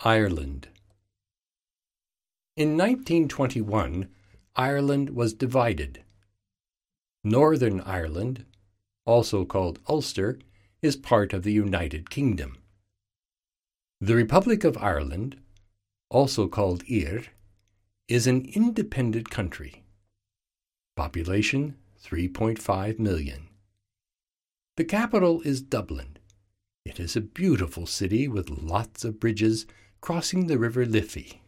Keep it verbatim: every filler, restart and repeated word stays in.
Ireland. In nineteen twenty-one, Ireland was divided. Northern Ireland, also called Ulster, is part of the United Kingdom. The Republic of Ireland, also called Eire, is an independent country. Population three point five million. The capital is Dublin. It is a beautiful city with lots of bridges crossing the River Liffey.